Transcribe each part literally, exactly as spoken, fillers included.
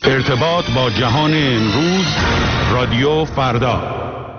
ارتباط با جهان امروز، رادیو فردا.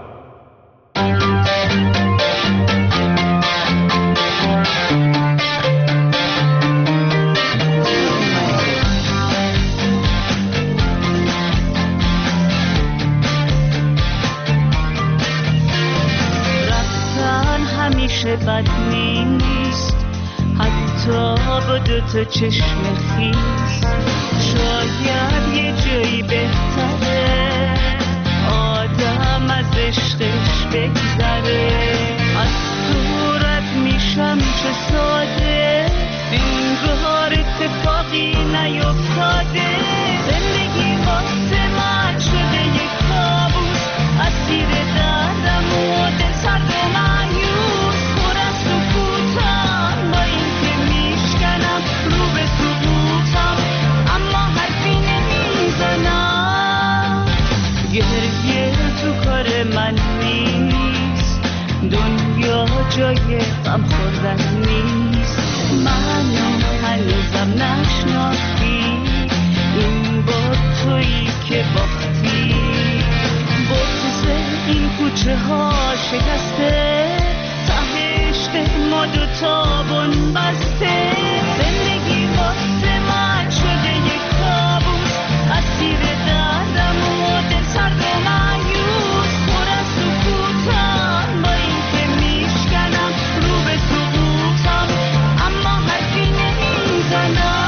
رفتن همیشه بد نیست، حتی با دو تا چشم خیس. شاید یه جایی بهتره آدم از عشقش بگذره. از تو رد میشم چه ساده، انگار اتفاقی نیفتاده. زندگی واسه من شده یک کابوس، اسیر دردم و دل سرد و مایوس. پر از سکوتم با این که میشکنم رو به سقوطم، اما حرفی نمیزنم. گریه تو کار من نیست، دنیا جای غم خوردن نیست. منو هنوزم نشناختی، این با تویی که باختی. بغض این کوچه ها شکسته، ته عشق ما دوتا بنبسته. زندگی واسه من شده یک کابوس، اسیر دردم و دل سرد و مایوس. پر از سکوتم با این که میشکنم رو به سقوطم، اما حرفی نمیزنم.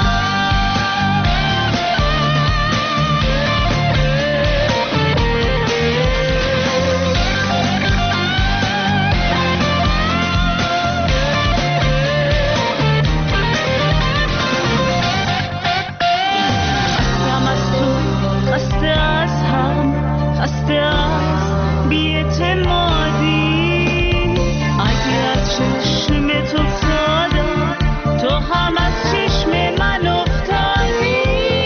خسته از بی‌اعتمادی، اگه از چشمت افتادم تو هم از چشم من افتادی.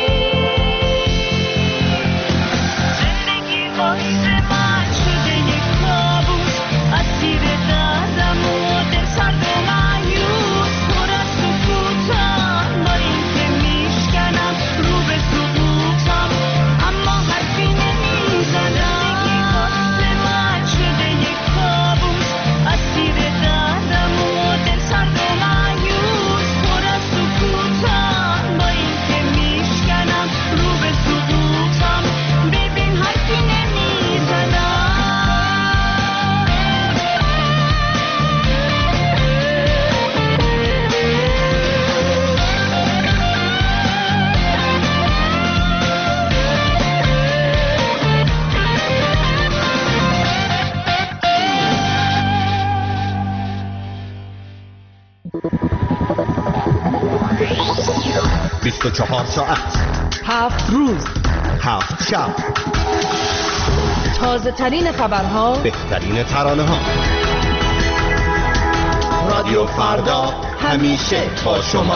زندگی واسه من شده یک کابوس، اسیر دردم و دل سرد و مایوس. پر از سکوتم با این که میشکنم رو به سقوطم، اما حرفی نمیزنم. بیست و چهار ساعت، هفت روز، هفت شب، تازه ترین خبرها، بهترین ترانه ها. رادیو فردا همیشه با شما.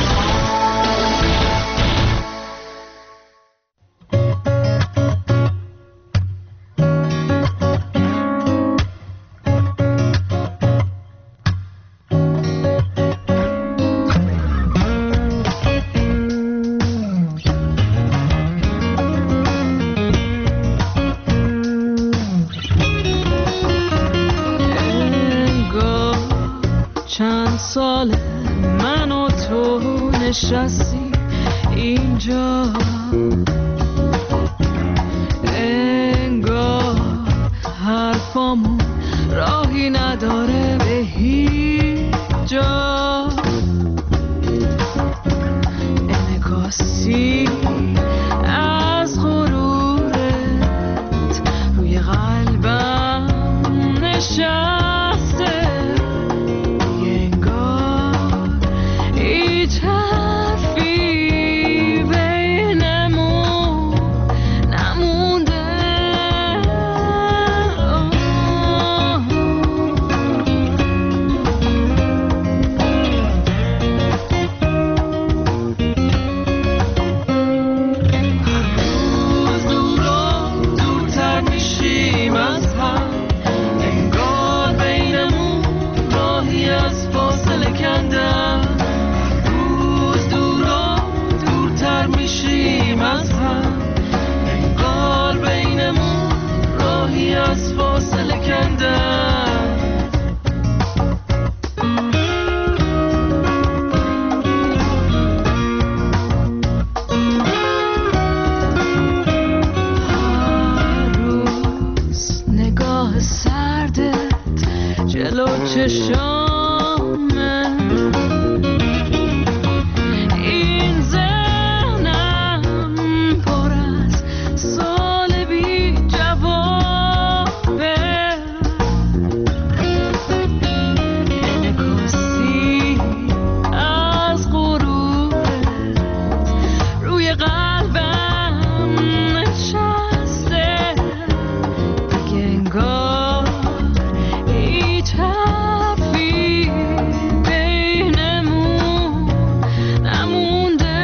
نشستی اینجا، انگار حرفامون راهی نداره به هیچ جا. انعکاسی از غرورت روی قلبم نشسته، انگار هیچ حرفی بین چشامه این ذهنم پر از سال بی جوابه انعکاسی از غروبت روی قلبم نشسته دیگه انگار هیچ حرفی بینمون نمونده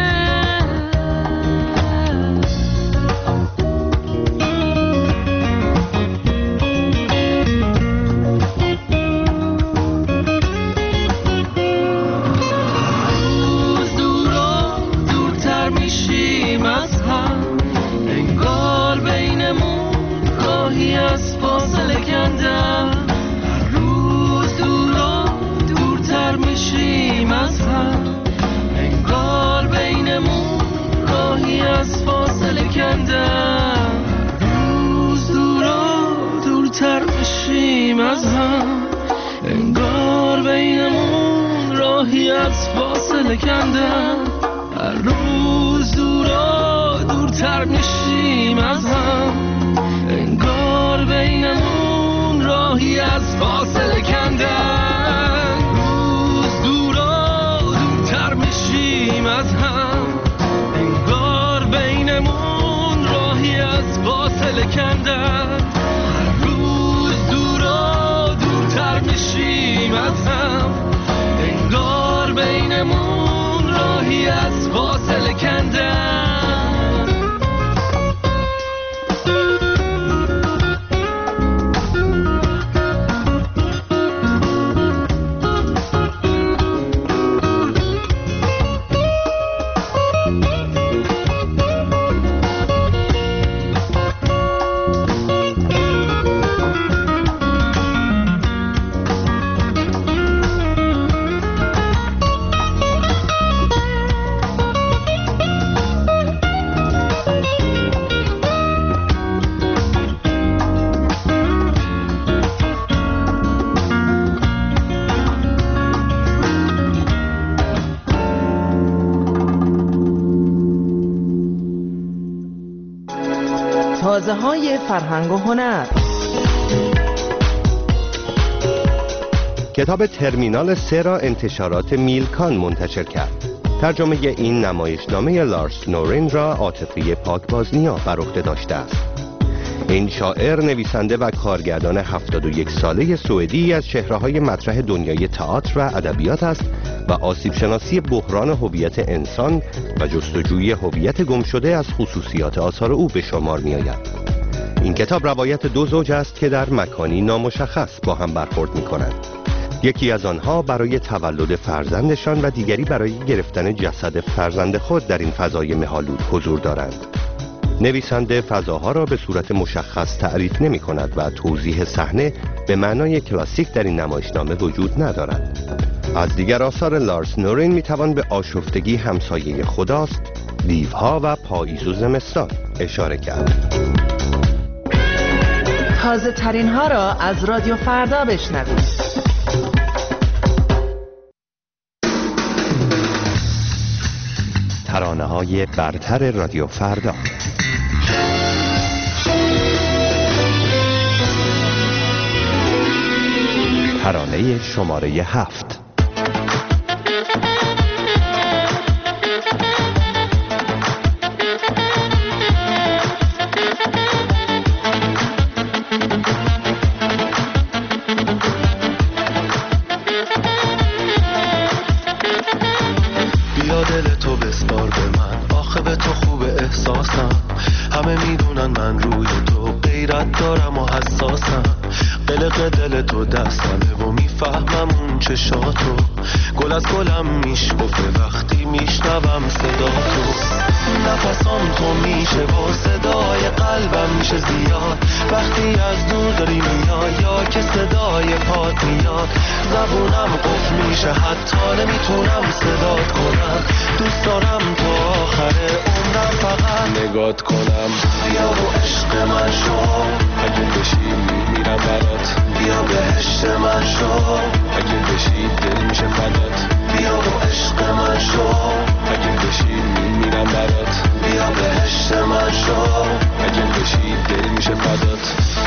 روز دور و دورتر میشیم از هم انگار بینمون راهی از فاصله کندم هر روز دور و دورتر میشیم از هم انگار بینمون راهی از فاصله کندم روز دور و دورتر میشیم از هم انگار بینمون راهی از فاصله کندم هر روز دور و دورتر میشیم از هم انگار بینمون راهی از فاصله کندن روز دور و دورتر میشیم از هم انگار بینمون راهی از فاصله کندن هر روز دور و دورتر میشیم از هم انگار بینمون راهی از فاصله کندن تازه های فرهنگ و هنر. کتاب ترمینال سه را انتشارات میلکان منتشر کرد. ترجمه این نمایشنامه لارس نورین را عاطفه پاکبازنیا بر عهده داشته است. این شاعر، نویسنده و کارگردان هفتاد و یک ساله سوئدی از چهره‌های مطرح دنیای تئاتر و ادبیات است و آسیب شناسی بحران هویت انسان و جستجوی هویت گم شده از خصوصیات آثار او به شمار می آید. این کتاب روایت دو زوج است که در مکانی نامشخص با هم برخورد می کنند. یکی از آنها برای تولد فرزندشان و دیگری برای گرفتن جسد فرزند خود در این فضای مه‌آلود حضور دارند. نویسنده فضاها را به صورت مشخص تعریف نمی کند و توضیح صحنه به معنای کلاسیک در این نمایشنامه وجود ندارد. از دیگر آثار لارس نورین می توان به آشفتگی همسایه خداست، دیوها و پاییز و زمستان اشاره کرد. تازه ترین ها را از رادیو فردا بشنوید. ترانه های برتر رادیو فردا. ترانه شماره هفت. بیا دل تو بسپار به من، آخه به تو خوب احساسم. همه میدونن من روی تو غیرت دارم و حساسم. قلق دل تو دستمه و میفهمم اون چشاتو. گل از گلم میشکفه وقتی میشنوم صدا تو. نفسام تو میشه و صدای قلبم میشه زیاد وقتی از دور داری میای یا که صدای پات میاد. زبونم قفل میشه حتی نمیتونم صدات کنم. دوست دارم تو آخر عمرم فقط نگات کنم. بیا و عشق من شو، اگه بشی میمیرم برات. بیا بهشت من شو، اگه بشی دل میشه فدات. بیا و عشق من شو، اگه بشی میمیرم برات. بیا بهشت من شو، اگه بشی دل میشه فدات.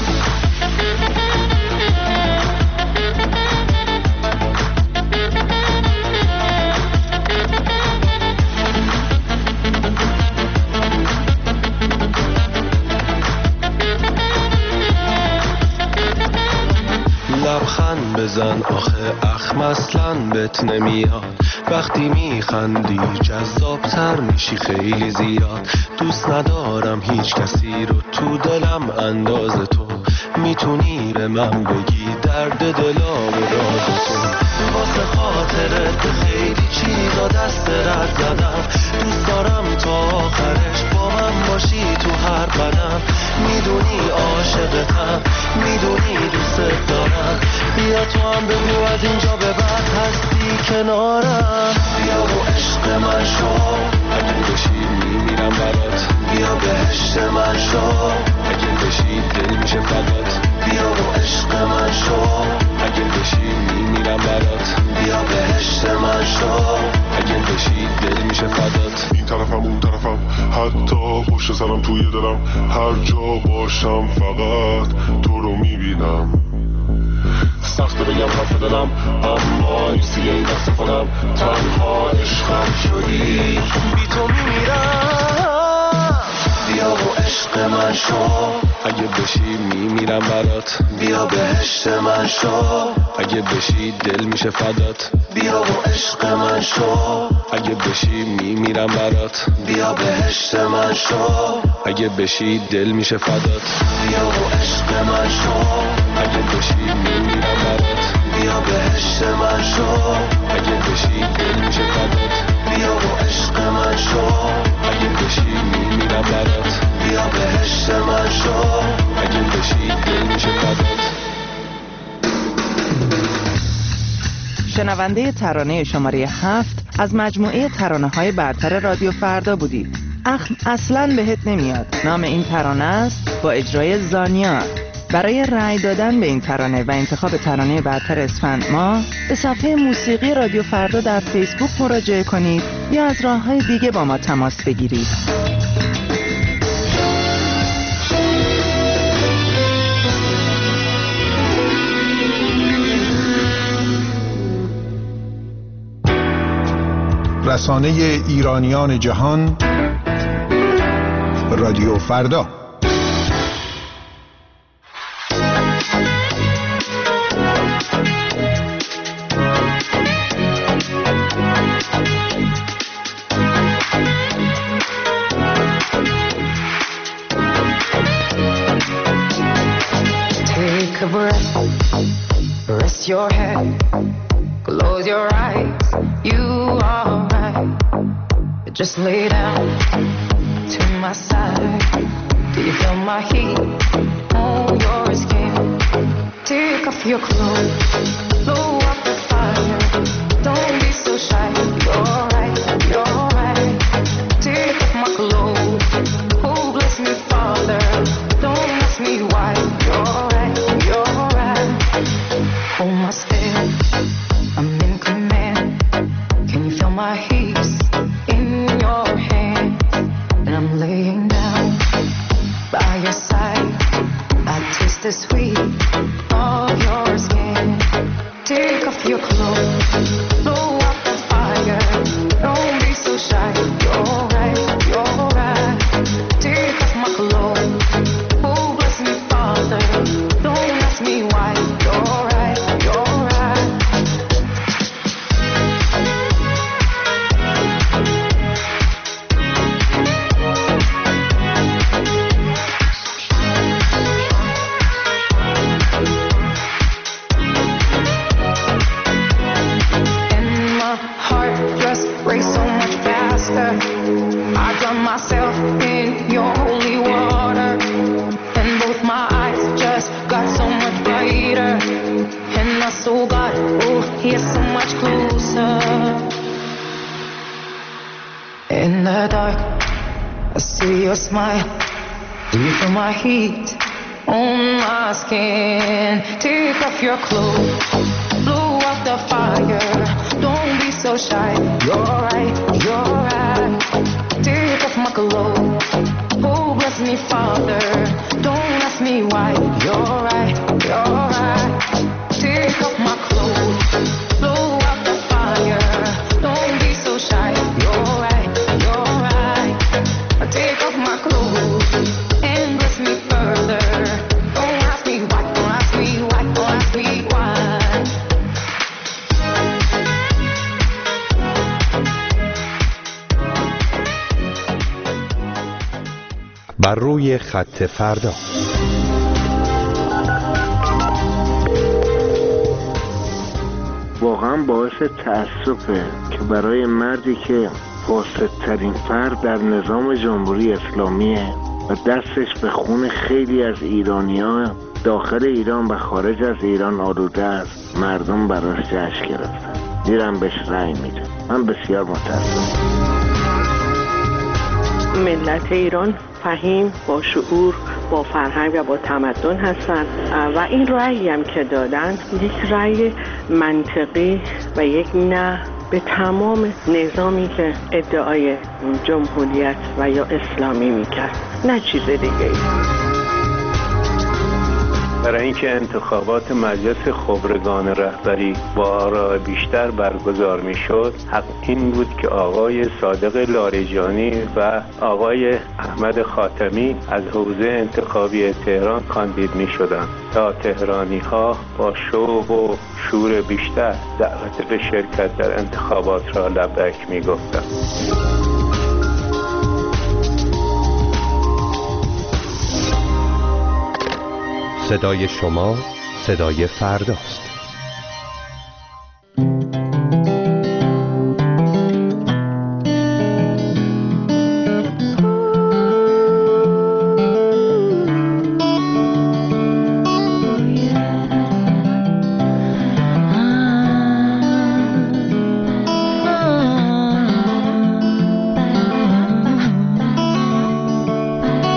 لبخند بزن آخه اخم اصلاً بهت نمیاد. وقتی میخندی جذابتر میشی خیلی زیاد. دوست ندارم هیچ کسی رو تو دلم انداز تو. میتونی به من بگی درد دلا و راز تو. واسه خاطرت خیلی چیزا دست رد زدم. دوست دارم تا آخرش با من باشی تو هر قدم. میدونی عاشقتم، میدونی دوست دارم. بیا تو هم بگو از اینجا به بعد هستی کنارم. بیا و عشق من شو، اگه بشی میمیرم برات. بیا بهشت من شو، اگه بشی دل میشه فدات. بیا و عشق من شو، اگه بشی میمیرم برات. بیا بهشت من شو، اگه بشی دل میشه فدات. این طرفم اون طرفم، حتی پشت سرم توی دلم. هر جا باشم فقط تو رو میبینم. سخته بگم حرف دلم اما نیستی این دست کنم. تنها عشقم شدی، بی تو میمیرم. بیا و عشق من شو، اگه بشی میمیرم برات. بیا بهشت من شو، اگه بشی دل میشه فدات. بیا و عشق من شو، اگه بشی میمیرم برات. بیا بهشت من شو، اگه بشی دل میشه فدات. بیا و عشق من شو، اگه بشی میمیرم برات. بیا بهشت من شو، اگه بشی دل میشه فدات. بیا و عشق من شو، اگه بشی میمیرم برات. بیا بهشت من شو، اگه بشی دل میشه فدات. شنونده ترانه شماره هفت از مجموعه ترانه‌های برتر رادیو فردا بودید. اخم اصلاً بهت نمیاد نام این ترانه است، با اجرای زانیا. برای رأی دادن به این ترانه و انتخاب ترانه برتر اسفند ماه به صفحه موسیقی رادیو فردا در فیسبوک مراجعه کنید یا از راه‌های دیگه با ما تماس بگیرید. رسانه ایرانیان جهان، رادیو فردا. Take a breath, rest your head, close your eyes, you are right. Just lay down to my side. Do you feel my heat on your skin? Take off your clothes, blow up the fire. Don't be so shy, you're right, you're right. Take off my clothes, oh bless me Father. Don't ask me why, you're right, you're right. Hold my step, I'm in command. Can you feel my heat in your hands? And I'm laying down by your side. I taste the sweet of your skin. Take off your clothes, blow up the fire. Don't be so shy, you're right, you're right. Take off my clothes, oh bless me Father. Don't ask me why, you're right, you're right. I drown myself in your holy water, and both my eyes just got so much brighter, and my soul got, oh, here so much closer. In the dark, I see your smile. Do you feel my heat on my skin? Take off your clothes, blow out the fire. Don't be so shy. You're right, you're right. Take off my clothes. Oh, bless me, Father. Don't ask me why. You're right, you're right. Take off my clothes, blow out the fire. Don't be so shy. You're right, you're right. Take off my clothes and bless me further. Don't ask me why, don't ask me why, don't ask me why. بر روی خط فردا. واقعا باعث تأسفه که برای مردی که فاسدترین فرد در نظام جمهوری اسلامیه و دستش به خون خیلی از ایرانی‌ها داخل ایران و خارج از ایران آلوده است، مردم براش جشن گرفتن، میرن بهش رأی میدن. من بسیار متاسفم. ملت ایران فهیم، با شعور، با فرهنگ و با تمدن هستند و این رأیی هم که دادن یک رأی منطقی و یک نه به تمام نظامی که ادعای جمهوریت و یا اسلامی میکرد، نه چیز دیگه ای. برای اینکه انتخابات مجلس خبرگان رهبری با آرا بیشتر برگزار میشد، حق این بود که آقای صادق لاریجانی و آقای احمد خاتمی از حوزه انتخابی تهران کاندید میشدند تا تهرانی ها با شوق و شور بیشتر دعوت به شرکت در انتخابات را لبیک میگفتند. صدای شما صدای فرداست.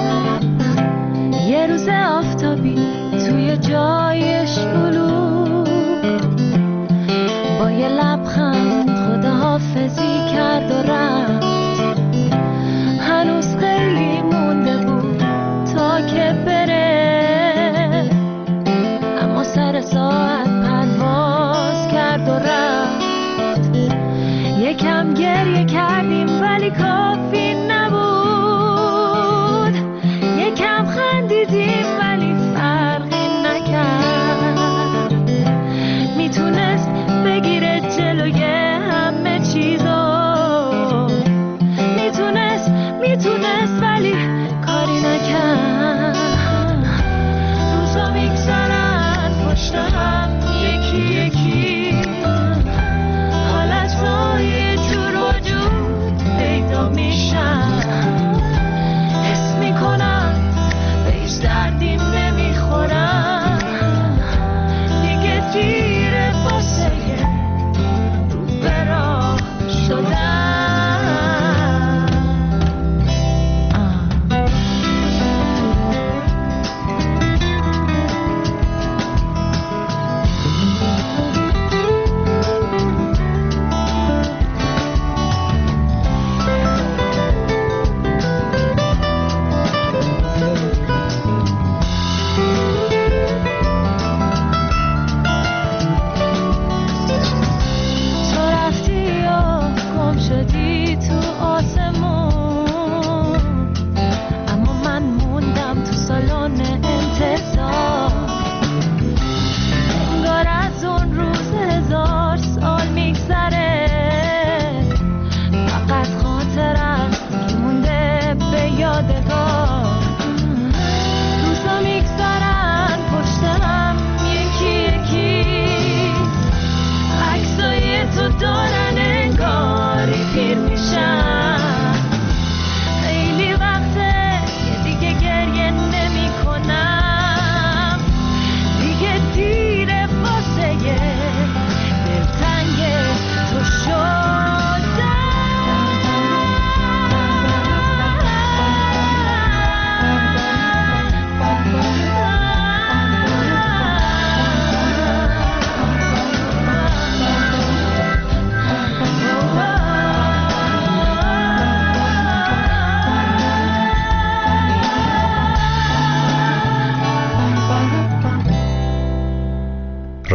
یه روز آفتابی توی جای شلوغ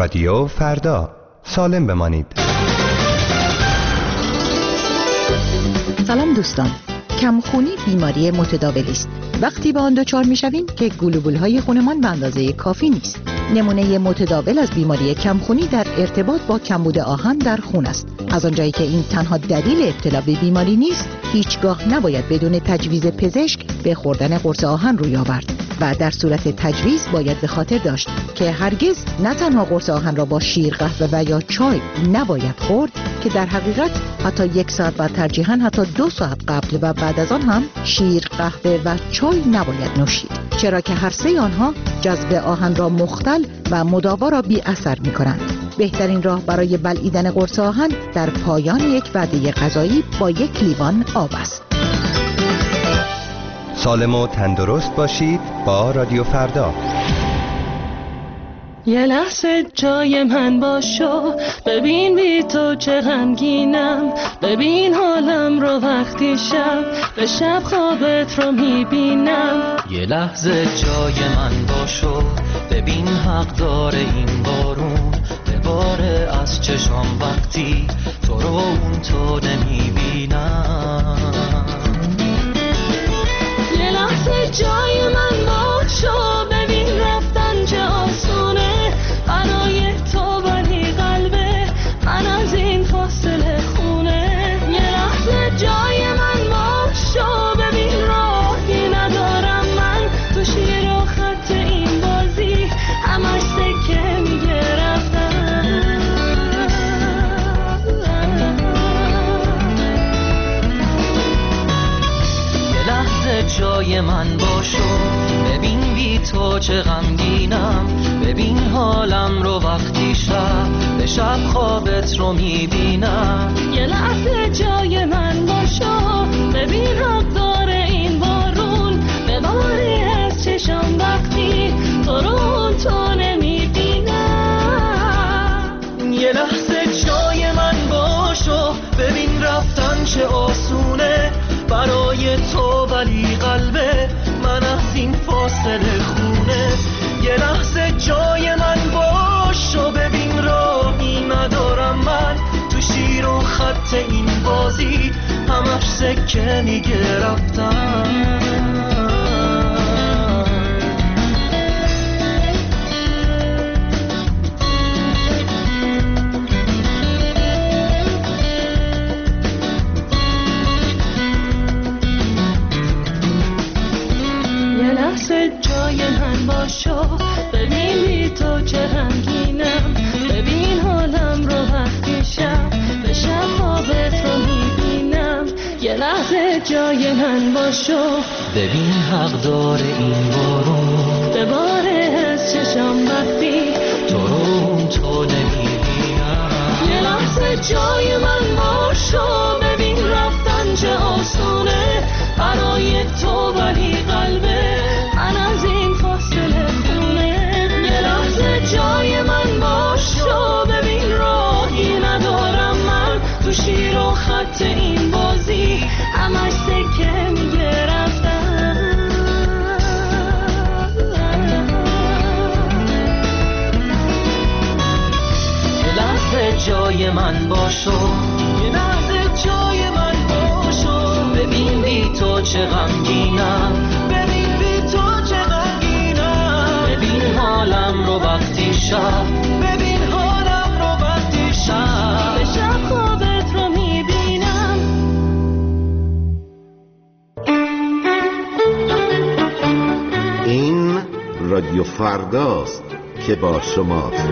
رادیو فردا، سالم بمانید. سلام دوستان، کمخونی بیماری متداولی است. وقتی به آن دچار می‌شویم که گلوبول‌های خونمان به اندازه کافی نیست. نمونه متداول از بیماری کمخونی در ارتباط با کمبود آهن در خون است. از آنجایی که این تنها دلیل ابتلا به بیماری نیست، هیچگاه نباید بدون تجویز پزشک به خوردن قرص آهن روی آورد و در صورت تجویز باید به خاطر داشت که هرگز نه تنها قرص آهن را با شیر، قهوه و یا چای نباید خورد، که در حقیقت حتی یک ساعت و ترجیحاً حتی دو ساعت قبل و بعد از آن هم شیر، قهوه و چای نباید نوشید، چرا که هر سه آنها جذب آهن را مختل و مداوا را بی اثر می کنند. بهترین راه برای بلعیدن قرص آهن در پایان یک وعده غذایی با یک لیوان آب است. سالم و تندرست باشید با رادیو فردا. یه لحظه جای من باشو، ببین بی تو چه غمگینم، ببین حالم رو وقتی شب به شب خوابت رو میبینم. یه لحظه جای من باشو، ببین حق داره این بارون بباره از چشام وقتی تو رو اون تو نمیبینم. یه لحظه جای من باشو، ببین رفتن چه آسونه برای تو، ولی قلبه من از این فاصله خونه. یه لحظه جای من باشو، ببین راهی ندارم من تو شیر و خط این بازی، همش سکه میگه رفتن. یه لحظه جای من باشو، ببین بی تو چه غمگینم، ببین حالم رو وقتی شب به شب خوابت رو میبینم. یه لحظه جای من باشو، ببین حق داره این بارون بباری از چشم وقتی تو رو تو نمیبینم. یه لحظه جای من باشو، ببین رفتن چه آسونه برای تو، ولی قلبه من از این فاصله خونه. یه لحظه جای من باشو، ببین راهی ندارم من تو شیر و خط این بازی، همش سکه میگه رفتن. جای من باشو، ببین بی تو چه غمگینم، ببین حالم رو وقتی شب به شب خوابت رو میبینم. یه لحظه جای من باشو، ببین حق داره این بارون بباره از چشم وقتی تو رو تو نمیبینم. یه لحظه جای من باشو، ببین رفتن چه آسونه برای تو، ولی قلبه من از این فاصله خونه. یه لحظه جای من باشو، ببین راهی ندارم من تو شیر و خط این بازی، همش سکه میگه رفتن. یه لحظه جای من باشو، یه لحظه جای من باشو، ببین بی تو چه غمگینم، ببین بی تو چه غمگینم، ببین حالم رو وقتی شب، ببین حالم رو وقتی شب به شب خوابت رو میبینم. این رادیو فرداست که با شماست.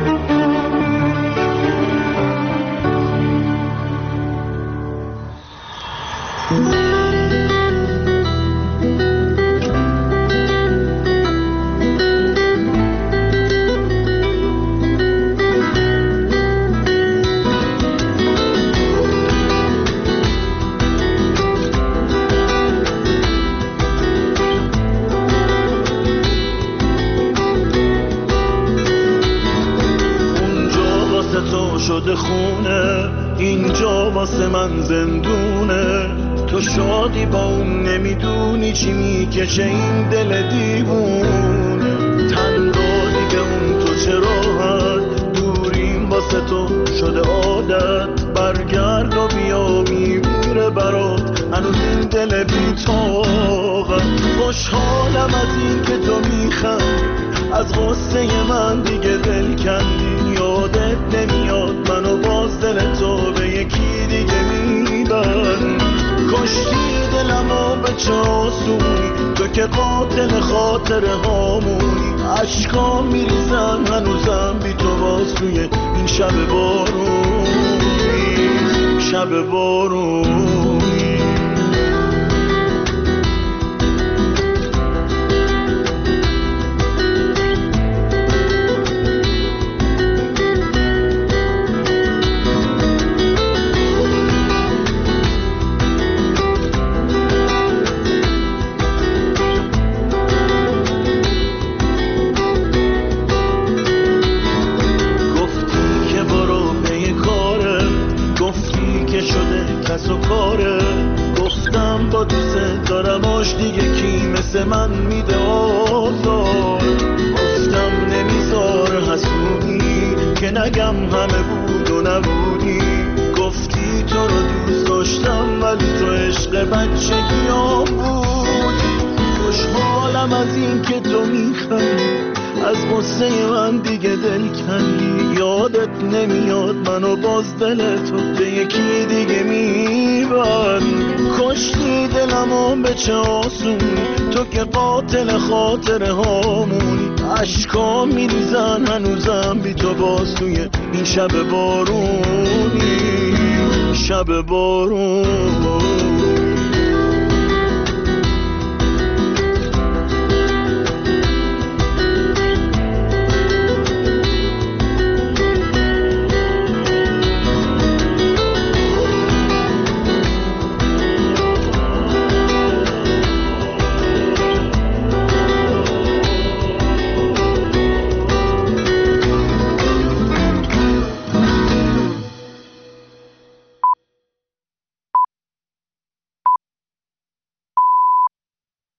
شده خونه، اینجا واسه من زندونه. تو شادی با اون نمیدونی چی میکشه این دل دیوونه. تنها دیگه اون تو چه راحت دوری واسه تو شده عادت، برگرد و بیا میمیره برات هنوز این دل بی طاقت. خوشحالم از این که تو میخندی، از غصه من دیگه دل کندی. یادت نمیاد منو باز دل تو به یکی دیگه میبری. کشتی دلمو به چه آسونی، تو که قاتل خاطر هامونی. عشقام میریزن هنوزم بی تو باز توی این شب بارونی، شب بارونی. کس و کاره، گفتم با دوست دارم آش دیگه کی مثل من میده آزار. گفتم نمیذار حسودی که نگم همه بود و نبودی. گفتی تو رو دوست داشتم ولی تو عشق بچگیام بودی. خوشحالم از این که تو میخندی، از غصه من دیگه دل کندی. یادت نمیاد منو باز دل تو به یکی دیگه میبر. کشتی دلمو به چه آسونی، تو که قاتل خاطر هامونی. عشقام میریزن هنوزم بی تو باز توی این شب بارونی، شب بارونی.